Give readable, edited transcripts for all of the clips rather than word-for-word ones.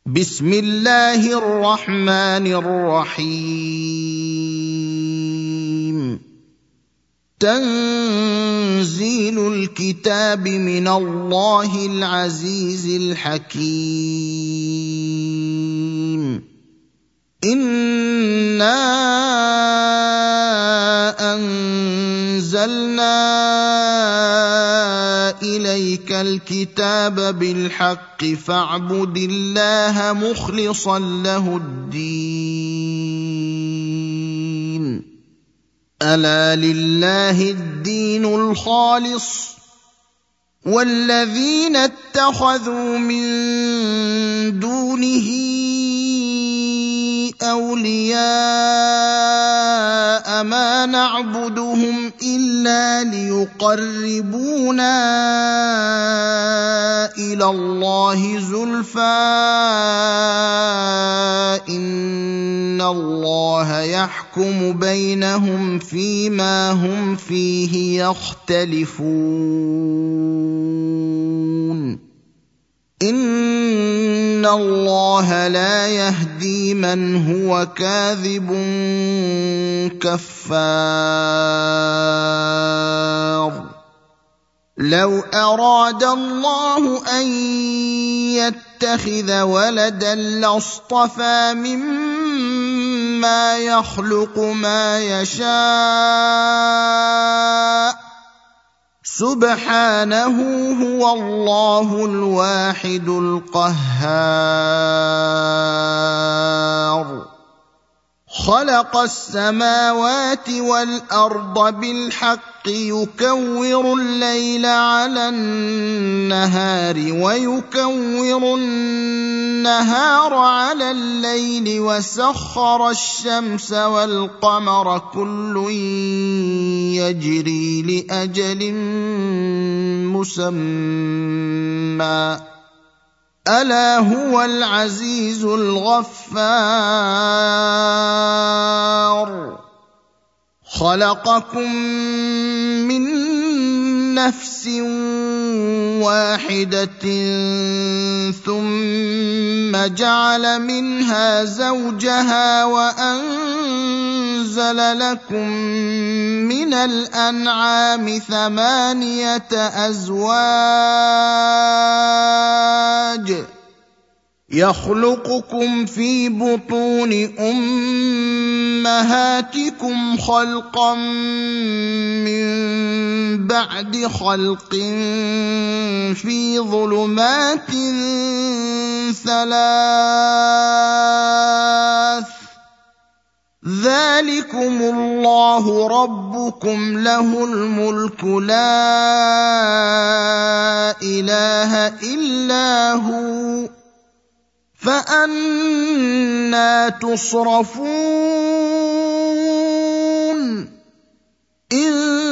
بسم الله الرحمن الرحيم. تنزيل الكتاب من الله العزيز الحكيم. إنا أنزلنا إليك الكتاب بالحق فاعبد الله مخلصا له الدين. ألا لله الدين الخالص والذين اتخذوا من دونه أولياء ما نعبدهم إلا ليقربونا إلى الله زلفى إن الله يحكم بينهم فيما هم فيه يختلفون. إن الله لا يهدي من هو كاذب كفار. لو أراد الله أن يتخذ ولدا لاصطفى مما يخلق ما يشاء سبحانه هو الله الواحد القهار. خلق السماوات والأرض بالحق يكور الليل على النهار ويكور النهار على الليل وسخر الشمس والقمر كل يجري لأجل مسمى ألا هو العزيز الغفار. خلقكم من نفس واحدة ثم جعل منها زوجها وأنزل لكم من الأنعام 8 أزواج يخلقكم في بطون أمهاتكم خلقا من بعد خلق في ظلمات 3 ذلكم الله ربكم له الملك لا إله إلا هو فأنى تصرفون. إن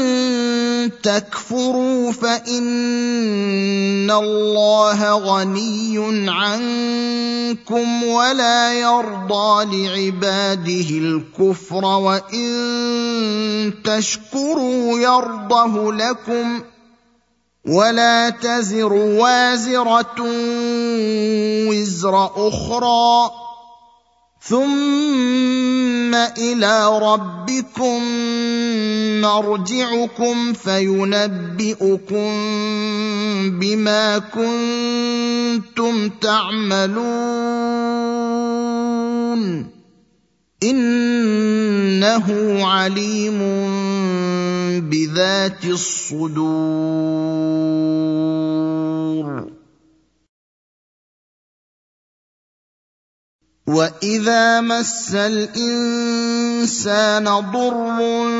تكفروا فإن الله غني عنكم ولا يرضى لعباده الكفر وإن تشكروا يرضه لكم ولا تزر وازرة وزر أخرى ثم إلى ربكم مرجعكم فينبئكم بما كنتم تعملون. إنه عليم بذات الصدور. وإذا مس الإنسان ضر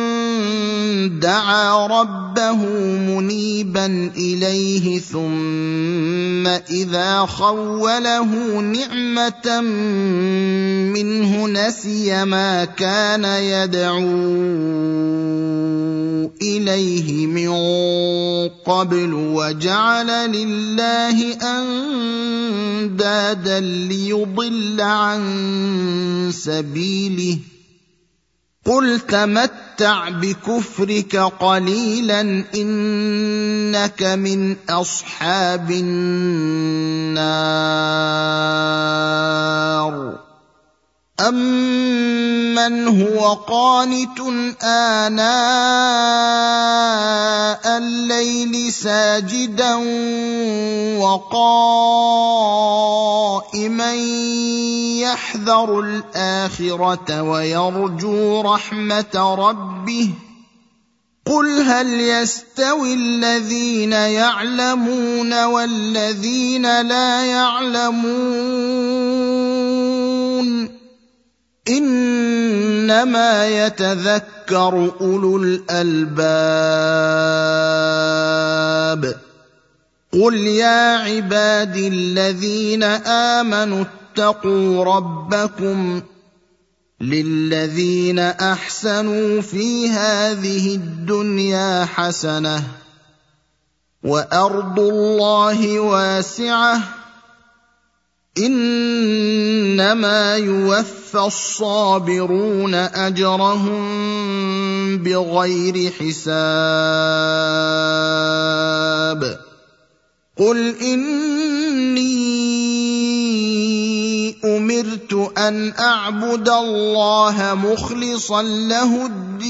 دعا ربه منيبا إليه ثم إذا خوله نعمة منه نسي ما كان يدعو إليه من قبل وجعل لله أندادا ليضل عن سبيله. قل تمتع بكفرك قليلا إنك من أصحاب النار. من هو قانت آناء الليل ساجدا وقائما يحذر الآخرة ويرجو رحمة ربه قل هل يستوي الذين يعلمون والذين لا يعلمون إنما يتذكر أولو الألباب قل يا عبادي الذين آمنوا اتقوا ربكم للذين أحسنوا في هذه الدنيا حسنة وأرض الله واسعة إنما يوفى الصابرون أجرهم بغير حساب قل إني أمرت أن أعبد الله مخلصا له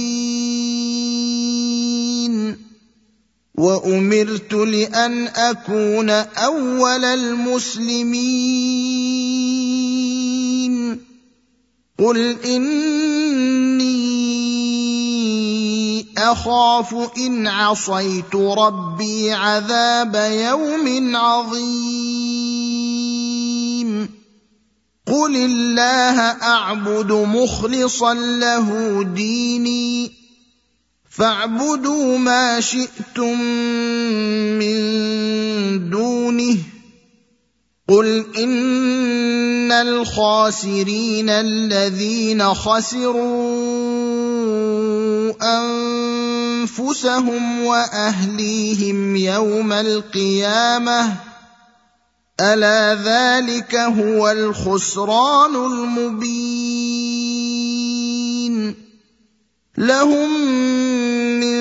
الدين وأمرت لأن أكون أول المسلمين قل إني أخاف إن عصيت ربي عذاب يوم عظيم قل الله أعبد مخلصا له ديني فاعبدوا ما شئتم من دونه قل إن الخاسرين الذين خسروا أنفسهم وأهليهم يوم القيامة ألا ذلك هو الخسران المبين لهم من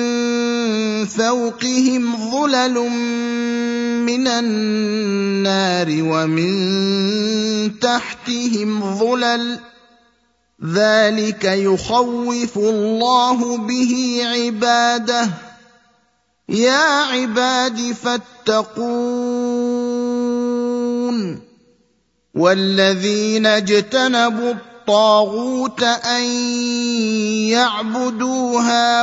فوقهم ظلل من النار ومن تحتهم ظلل ذلك يخوف الله به عباده يا عباد فاتقون والذين اجتنبوا الطاغوت أن يعبدوها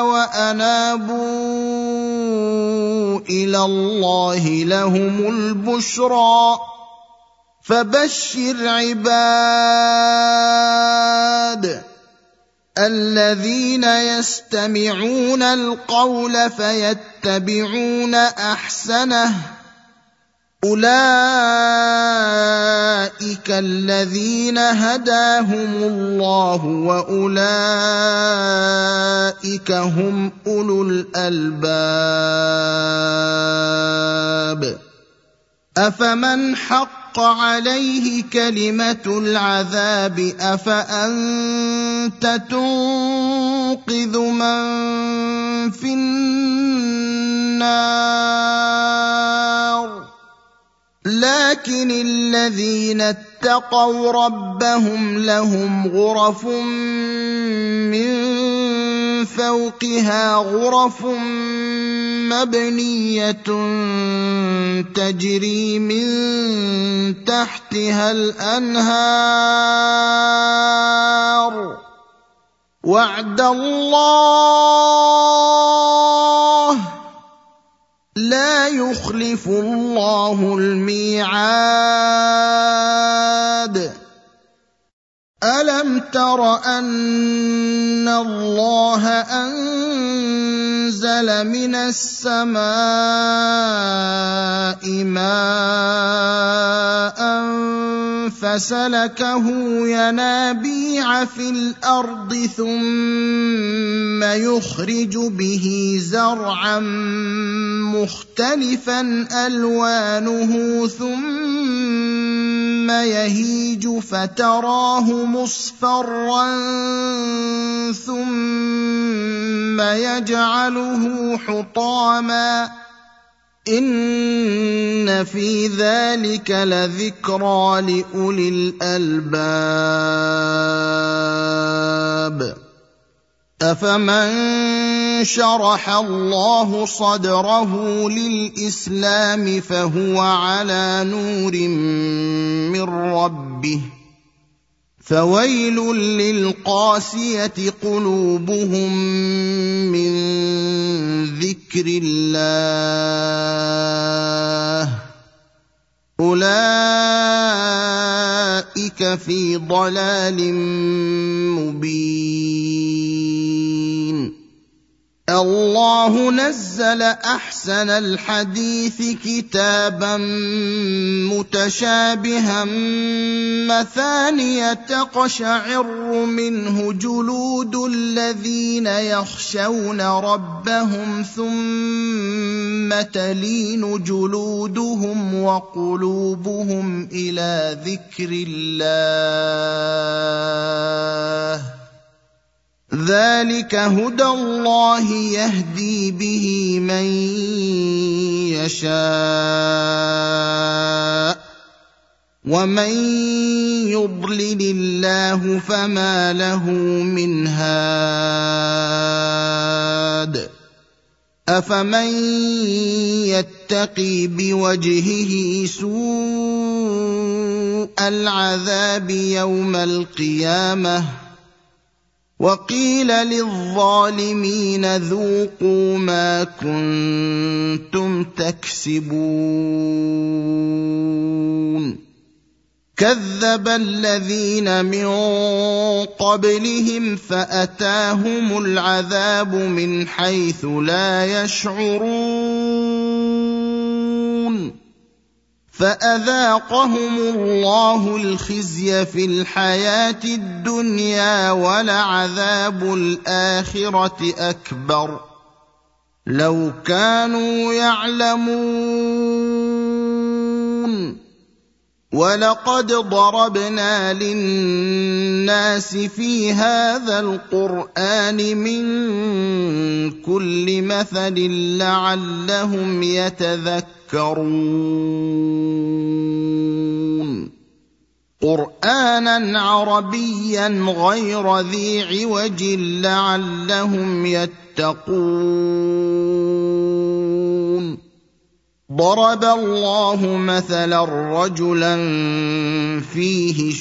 وأنابوا إلى الله لهم البشرى فبشر عباد الذين يستمعون القول فيتبعون أحسنه أولئك الذين هداهم الله وأولئك هم أولو الألباب أفمن حق عليه كلمة العذاب أفأنت تنقذ من في النار لكن الذين اتقوا ربهم لهم غرف من فوقها غرف مبنية تجري من تحتها الأنهار وعد الله لا يخلف الله الميعاد ألم تر أن الله أنزل من السماء ماء فسلكه ينابيع في الأرض ثم يخرج به زرعا مختلفا ألوانه ثم يهيج فتراه مصفرا ثم يجعله حطاما إن في ذلك لذكرى لأولي الألباب الْكِتَابَ أَفَمَن شَرَحَ اللَّهُ صَدْرَهُ لِلْإِسْلَامِ فَهُوَ عَلَىٰ نُورٍ مِّن رَّبِّهِ فَوَيْلٌ لِّلْقَاسِيَةِ قُلُوبُهُم مِّن ذِكْرِ اللَّهِ أُولَٰئِكَ فِي ضَلَالٍ مُّبِينٍ الله نزل أحسن الحديث كتابا متشابها مثانية تقشعر منه جلود الذين يخشون ربهم ثم تلين جلودهم وقلوبهم إلى ذكر الله ذلك هدى الله يهدي به من يشاء ومن يضلل الله فما له من هاد أفمن يتقي بوجهه سوء العذاب يوم القيامة وقيل للظالمين ذوقوا ما كنتم تكسبون كذب الذين من قبلهم فأتاهم العذاب من حيث لا يشعرون فأذاقهم الله الخزي في الحياة الدنيا ولعذاب الآخرة أكبر لو كانوا يعلمون ولقد ضربنا للناس في هذا القرآن من كل مثل لعلهم يتذكرون قرآنا عربيا غير ذي عوج لعلهم يتقون ضرب الله مثلا رجلا فيه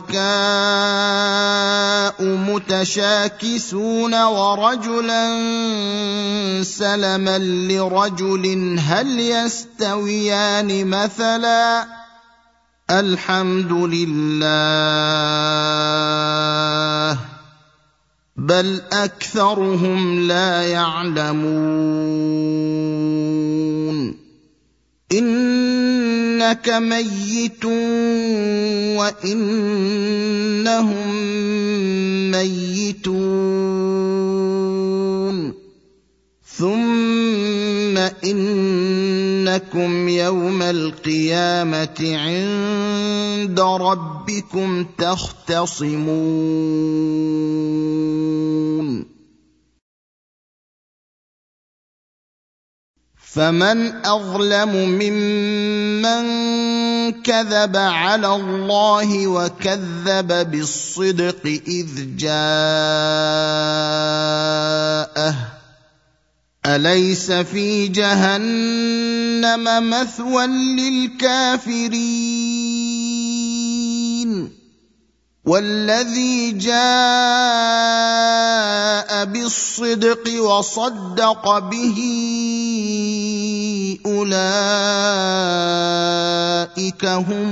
شركاء متشاكسون ورجلا سلما لرجل هل يستويان مثلا الحمد لله بل أكثرهم لا يعلمون إنك ميت وإنهم ميتون ثم إنكم يوم القيامة عند ربكم تختصمون فمن أظلم ممن كذب على الله وكذب بالصدق إذ جاءه أليس في جهنم مثوى للكافرين والذي جاء بالصدق وصدق به أولئك هم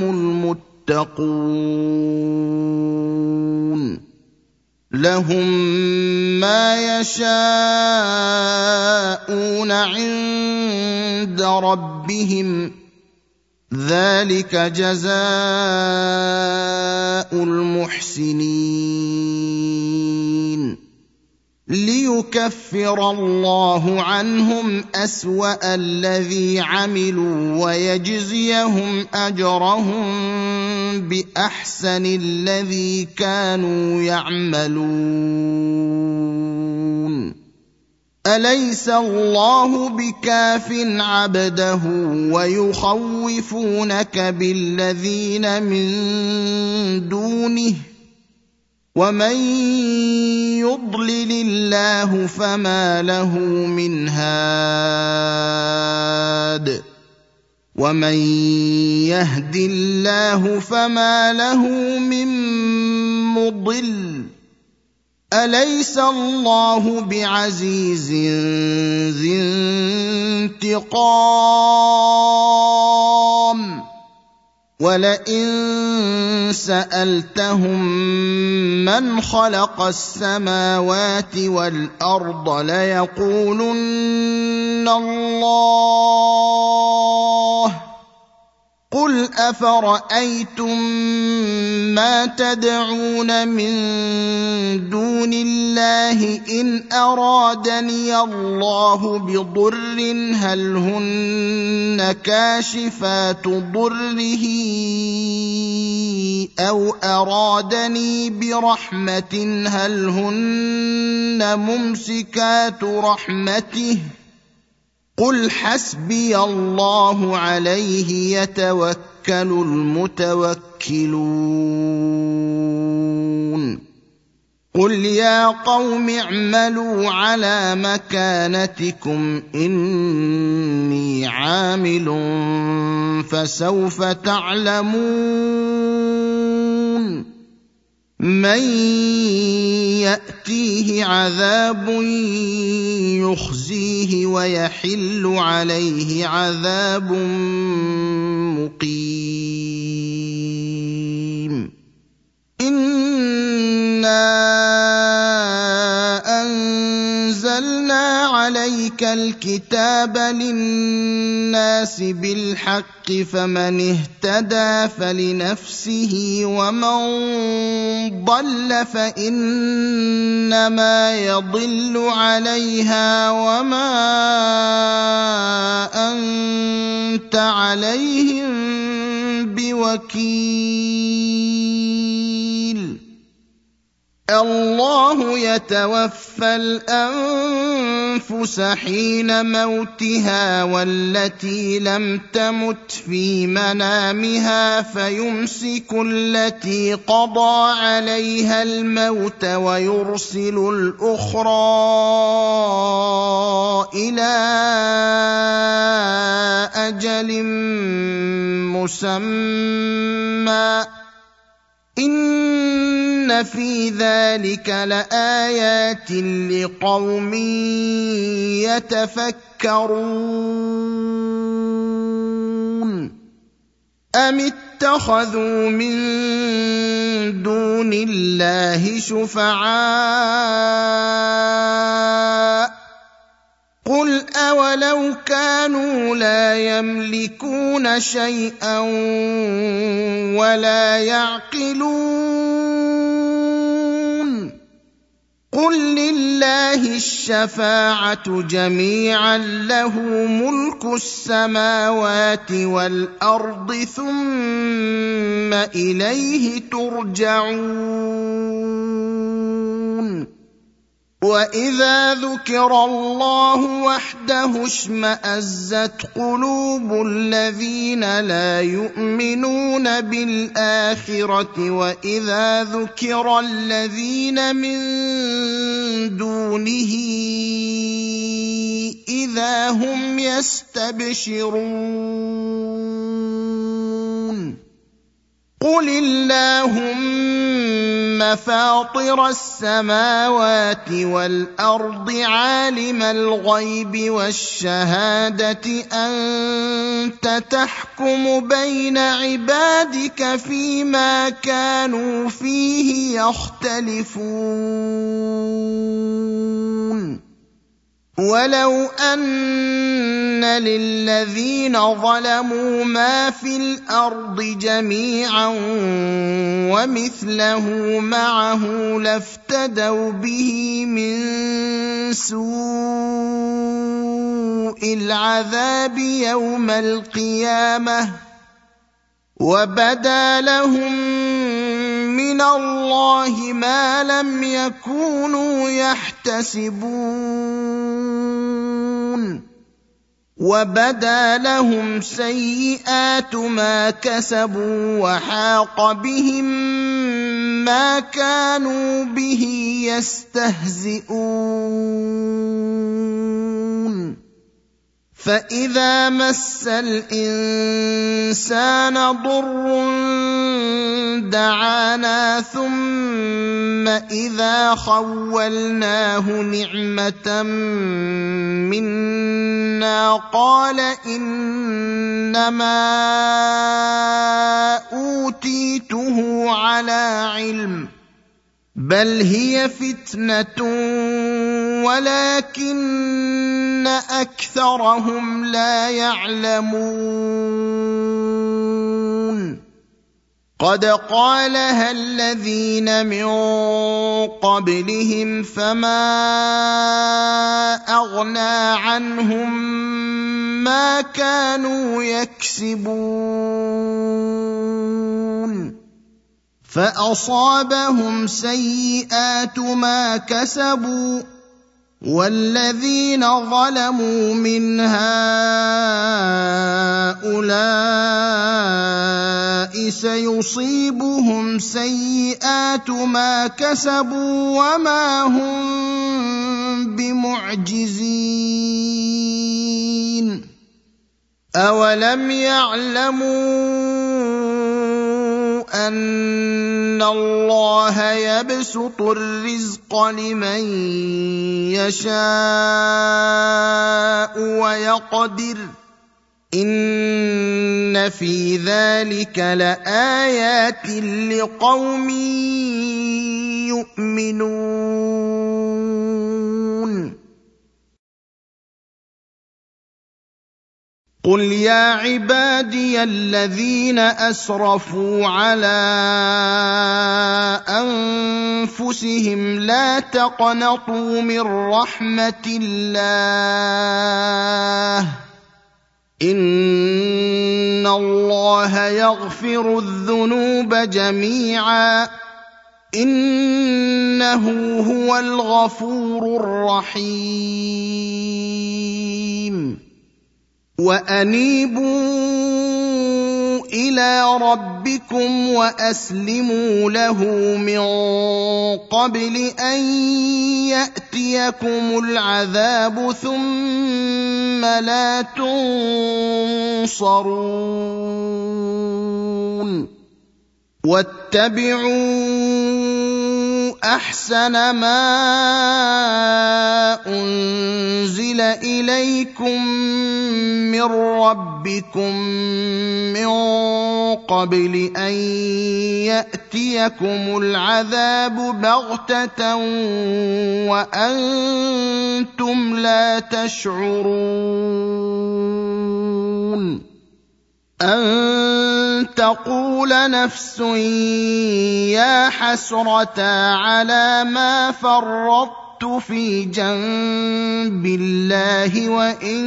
المتقون لهم ما يشاءون عند ربهم ذلك جزاء المحسنين ليكفر الله عنهم أسوأ الذي عملوا ويجزيهم أجرهم بأحسن الذي كانوا يعملون أليس الله بكاف عبده ويخوفونك بالذين من دونه ومن يضلل الله فما له من هاد ومن يهد الله فما له من مضل أليس الله بعزيز ذي انتقام ولئن سألتهم من خلق السماوات والأرض ليقولن الله قل أفرأيتم ما تدعون من دون الله إن أرادني الله بضر هل هن كاشفات ضره أو أرادني برحمة هل هن ممسكات رحمته قل حسبي الله عليه يتوكل المتوكلون قل يا قوم اعملوا على مكانتكم إني عامل فسوف تعلمون من يأتيه عذاب يخزيه ويحل عليه عذاب مقيم إنا أنزلنا عليك الكتاب للناس بالحق فمن اهتدى فلنفسه ومن ضل فإنما يضل عليها وما أنت عليهم بوكيل الله يتوفى الأنفس حين موتها والتي لم تمت في منامها فيمسك التي قضى عليها الموت ويرسل الأخرى إلى أجل مسمى إن في ذلك لآيات لقوم يتفكرون أم اتخذوا من دون الله شفعاء قل أولو كانوا لا يملكون شيئا ولا يعقلون قل لله الشفاعة جميعا له ملك السماوات والأرض ثم إليه ترجعون وإذا ذكر الله وحده اشمأزت قلوب الذين لا يؤمنون بالآخرة وإذا ذكر الذين من دونه إذا هم يستبشرون قل اللهم فاطر السماوات والأرض عالم الغيب والشهادة أنت تحكم بين عبادك فيما كانوا فيه يختلفون ولو أن للذين ظلموا ما في الأرض جميعا ومثله معه لافتدوا به من سوء العذاب يوم القيامة وبدا لهم من الله ما لم يكونوا يحتسبون وبدا لهم سيئات ما كسبوا وحاق بهم ما كانوا به يستهزئون فإذا مس الإنسان ضر دعانا ثم إذا خولناه نعمة منا قال إنما أوتيته على علم بل هي فتنة ولكن أكثرهم لا يعلمون قد قالها الذين من قبلهم فما أغنى عنهم ما كانوا يكسبون فأصابهم سيئات ما كسبوا والذين ظلموا من هؤلاء سيصيبهم سيئات ما كسبوا وما هم بمعجزين أولم يعلموا أن الله يبسط الرزق لمن يشاء ويقدر إن في ذلك لآيات لقوم يؤمنون قل يا عبادي الذين أسرفوا على أنفسهم لا تقنطوا من رحمة الله إن الله يغفر الذنوب جميعا إنه هو الغفور الرحيم وأنيبوا إلى ربكم وأسلموا له من قبل أن يأتيكم العذاب ثم لا تنصرون واتبعوا أحسن ما أنزل إليكم من ربكم من قبل أن يأتيكم العذاب بغتة وأنتم لا تشعرون أن تقول نفس يا حسرة على ما فرطت في جنب الله وإن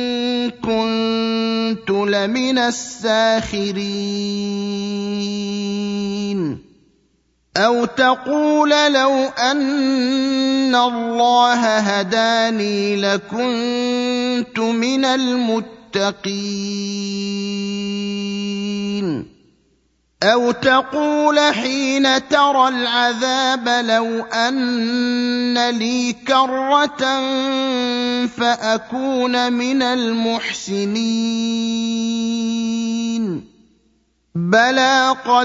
كنت لمن الساخرين أو تقول لو أن الله هداني لكنت من المتقين أو تقول حين ترى العذاب لو أن لي كرة فأكون من المحسنين بلى قد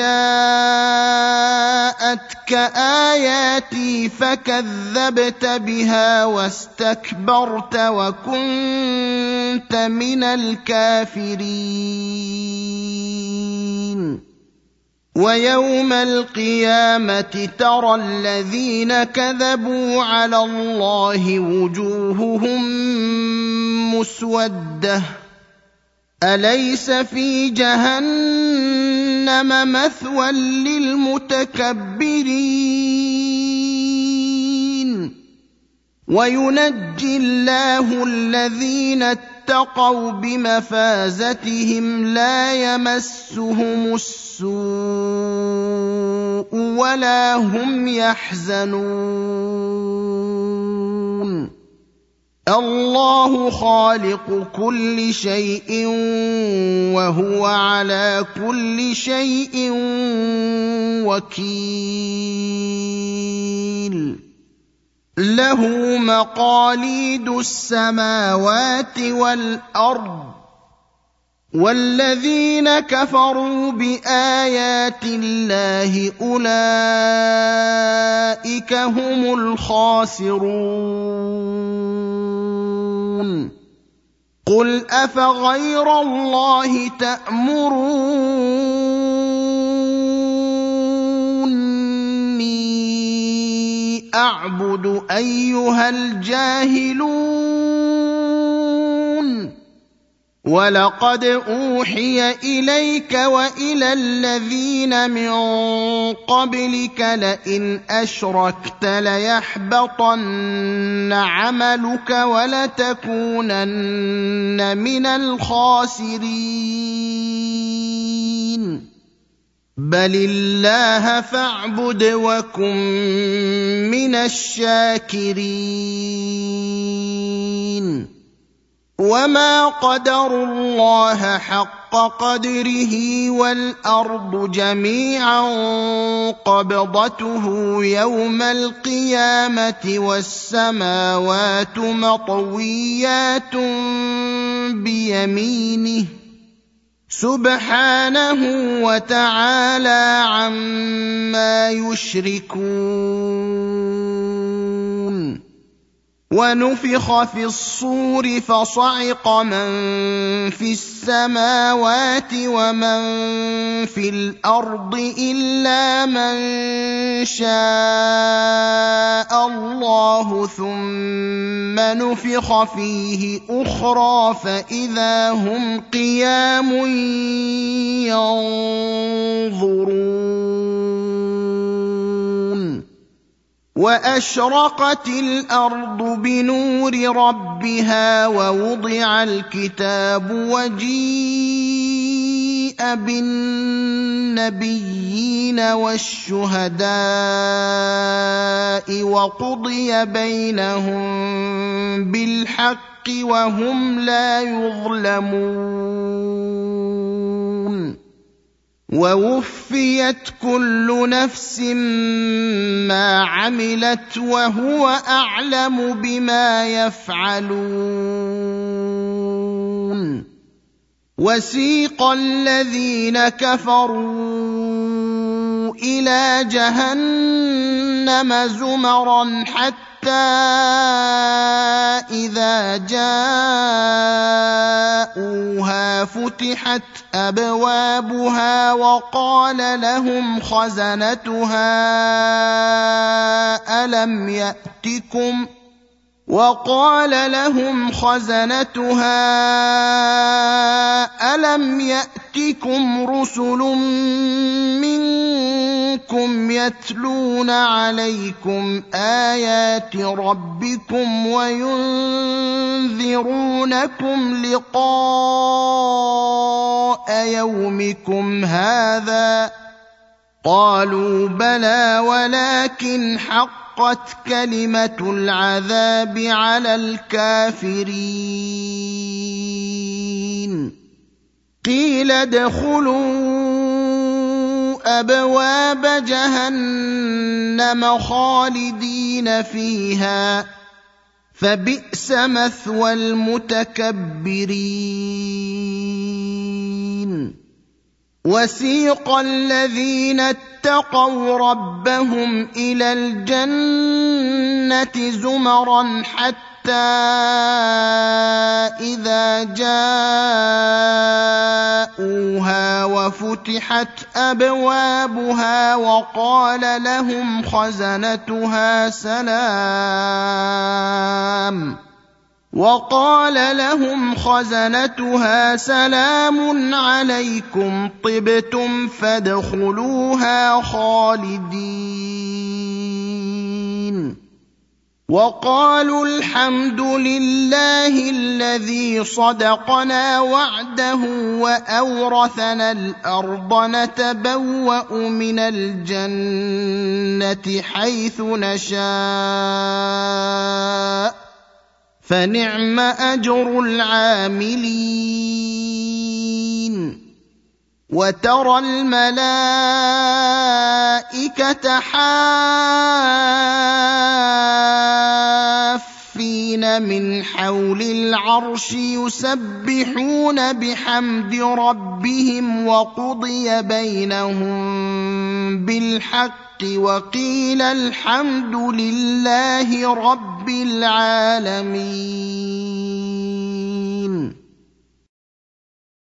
جاءتك آياتي فكذبت بها واستكبرت وكنت من الكافرين ويوم القيامة ترى الذين كذبوا على الله وجوههم مسودة أليس في جهنم مثوى للمتكبرين وينجي الله الذين اتقوا بمفازتهم لا يمسهم السوء ولا هم يحزنون الله خالق كل شيء وهو على كل شيء وكيل. له مقاليد السماوات والأرض، والذين كفروا بآيات الله أولئك هم الخاسرون. قل أفغير الله تأمروني أعبد أيها الجاهلون؟ ولقد أوحي إليك وإلى الذين من قبلك لئن أشركت ليحبطن عملك ولتكونن من الخاسرين. بل الله فاعبد وكن من الشاكرين. وما قدروا الله حق قدره والأرض جميعا قبضته يوم القيامة والسماوات مطويات بيمينه سبحانه وتعالى عما يشركون. ونفخ في الصور فصعق من في السماوات ومن في الأرض إلا من شاء الله، ثم نفخ فيه أخرى فإذا هم قيام ينظرون. وأشرقت الأرض بنور ربها ووضع الكتاب وجيء بالنبيين والشهداء وقضي بينهم بالحق وهم لا يظلمون. ووفيت كل نفس ما عملت وهو أعلم بما يفعلون. وسيق الذين كفروا إلى جهنم زمرا حتى إذا جاءوها فتحت أبوابها وقال لهم خزنتها ألم يأتكم رسل منكم يتلون عليكم آيات ربكم وينذرونكم لقاء يومكم هذا؟ قالوا بلى ولكن حقت كلمة العذاب على الكافرين. قيل ادخلوا أبواب جهنم خالدين فيها فبئس مثوى المتكبرين. وسيق الذين اتقوا ربهم إلى الجنة زمرا حتى إذا جاءوها وفتحت أبوابها وقال لهم خزنتها سلام عليكم طبتم فادخلوها خالدين. وقالوا الحمد لله الذي صدقنا وعده وأورثنا الأرض نتبوأ من الجنة حيث نشاء فنعم اجر العاملين. وترى الملائكه حافين من حول العرش يسبحون بحمد ربهم وقضي بينهم بالحق وقيل الحمد لله رب العالمين.